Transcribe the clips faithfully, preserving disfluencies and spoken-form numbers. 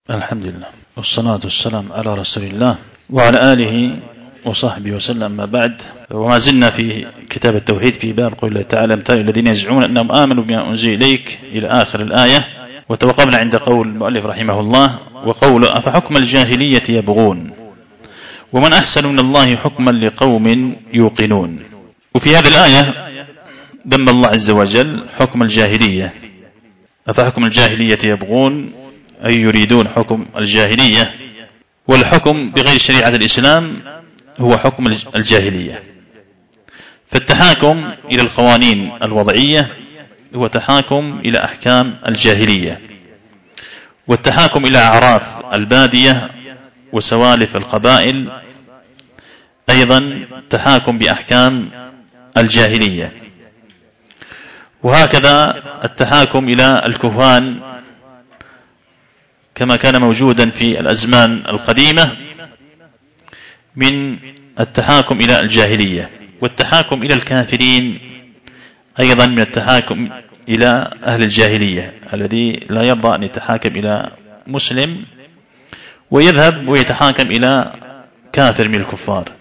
الحمد لله والصلاة والسلام على رسول الله وعلى آله وصحبه وسلم. ما بعد، وما زلنا في كتاب التوحيد في باب قول الله تعالى: امثال الذين يزعمون أنهم آمنوا بما أنزل إليك إلى آخر الآية. وتوقفنا عند قول المؤلف رحمه الله: وقول أفحكم الجاهلية يبغون ومن أحسن من الله حكما لقوم يوقنون. وفي هذه الآية ذم الله عز وجل حكم الجاهلية. أفحكم الجاهلية يبغون، أي يريدون حكم الجاهلية، والحكم بغير شريعة الإسلام هو حكم الجاهلية. فالتحاكم إلى القوانين الوضعية هو تحاكم إلى أحكام الجاهلية، والتحاكم إلى أعراف البادية وسوالف القبائل أيضا تحاكم بأحكام الجاهلية. وهكذا التحاكم إلى الكهان كما كان موجودا في الأزمان القديمة من التحاكم إلى الجاهلية، والتحاكم إلى الكافرين أيضا من التحاكم إلى أهل الجاهلية، الذي لا يرضى أن يتحاكم إلى مسلم ويذهب ويتحاكم إلى كافر من الكفار،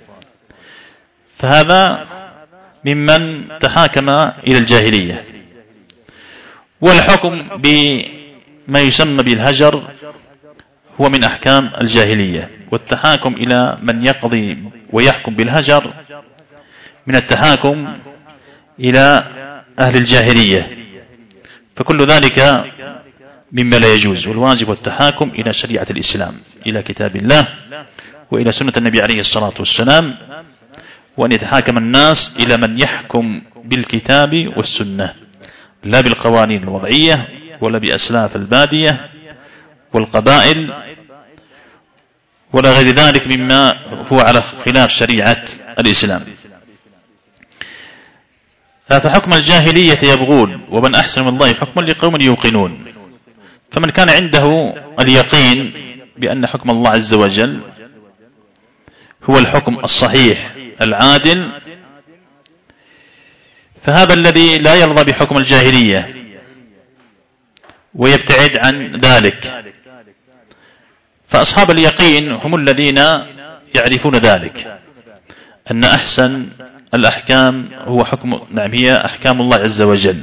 فهذا ممن تحاكم إلى الجاهلية. والحكم بما يسمى بالهجر هو من أحكام الجاهلية، والتحاكم إلى من يقضي ويحكم بالهجر من التحاكم إلى أهل الجاهلية، فكل ذلك مما لا يجوز. والواجب التحاكم إلى شريعة الإسلام، إلى كتاب الله وإلى سنة النبي عليه الصلاة والسلام، وأن يتحاكم الناس إلى من يحكم بالكتاب والسنة، لا بالقوانين الوضعية ولا بأسلاف البادية والقبائل ولا غير ذلك مما هو على خلاف شريعة الإسلام. فحكم الجاهلية يبغون ومن أحسن من الله حكما لقوم يوقنون. فمن كان عنده اليقين بأن حكم الله عز وجل هو الحكم الصحيح العادل، فهذا الذي لا يرضى بحكم الجاهلية ويبتعد عن ذلك. فأصحاب اليقين هم الذين يعرفون ذلك، أن أحسن الأحكام هو حكم نعم هي أحكام الله عز وجل.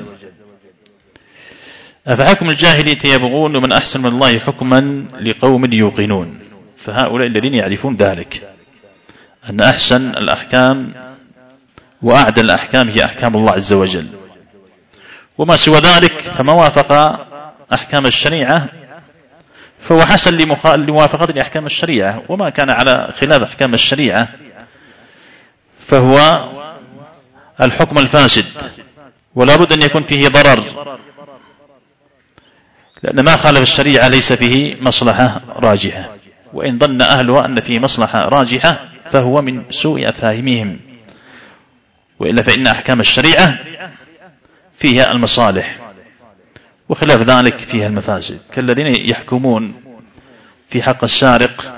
أفحكم الجاهلية يبغون ومن أحسن من الله حكما لقوم يوقنون. فهؤلاء الذين يعرفون ذلك، أن أحسن الأحكام وأعدل الأحكام هي أحكام الله عز وجل، وما سوى ذلك فما وافق أحكام الشريعة فهو حسن لموافقة لأحكام الشريعة، وما كان على خلاف أحكام الشريعة فهو الحكم الفاسد، ولا بد أن يكون فيه ضرر، لأن ما خالف الشريعة ليس فيه مصلحة راجحة، وإن ظن أهلها أن فيه مصلحة راجحة فهو من سوء أفهامهم، وإلا فإن أحكام الشريعة فيها المصالح وخلاف ذلك فيها المفاسد، كالذين يحكمون في حق السارق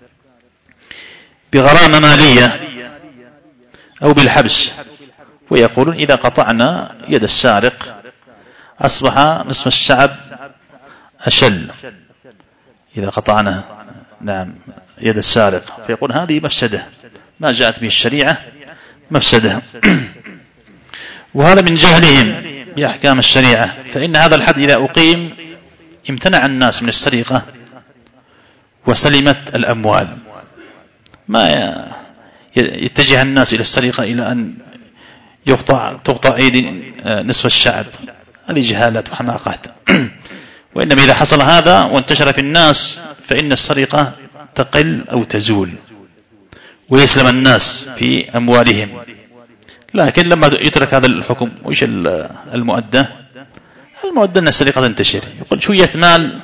بغرامة مالية أو بالحبس، ويقولون إذا قطعنا يد السارق أصبح نصف الشعب أشل، إذا قطعنا نعم يد السارق، فيقول هذه مفسدة ما جاءت به الشريعة مفسدة. وهذا من جهلهم بأحكام الشريعة، فإن هذا الحد إذا أقيم امتنع الناس من السرقة وسلمت الأموال، ما يتجه الناس إلى السرقة إلى أن يقطع تقطع أيدي نصف الشعب، هذه جهالات وحماقات. وإنما إذا حصل هذا وانتشر في الناس فإن السرقة تقل أو تزول ويسلم الناس في أموالهم. لكن لما يترك هذا الحكم وإيش المؤدى؟ المؤدى أن السرقة تنتشر، يقول شوية مال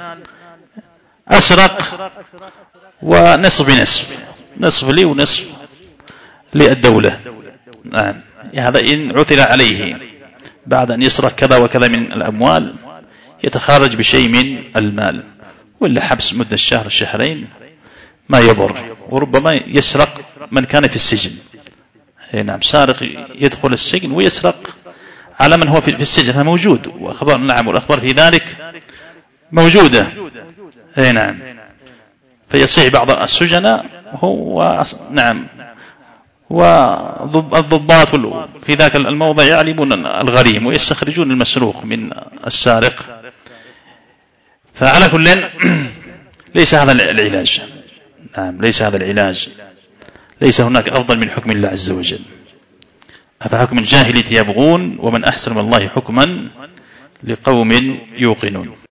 أسرق ونصف بنصف، نصف لي ونصف للدولة. نعم، هذا إن عثر عليه بعد أن يسرق كذا وكذا من الأموال يتخارج بشيء من المال، ولا حبس مدة شهر شهرين ما يضر، وربما يسرق من كان في السجن. نعم، سارق يدخل السجن ويسرق على من هو في السجن، هذا موجود، وأخبار نعم والأخبار في ذلك موجودة. نعم، فيصيح بعض السجناء هو نعم والضباط في ذاك الموضع يعلمون الغريم ويستخرجون المسروق من السارق. فعلى كل ليس هذا العلاج، نعم ليس هذا العلاج، ليس هناك أفضل من حكم الله عز وجل. أفحكم الجاهلية يبغون ومن أحسن من الله حكما لقوم يوقنون.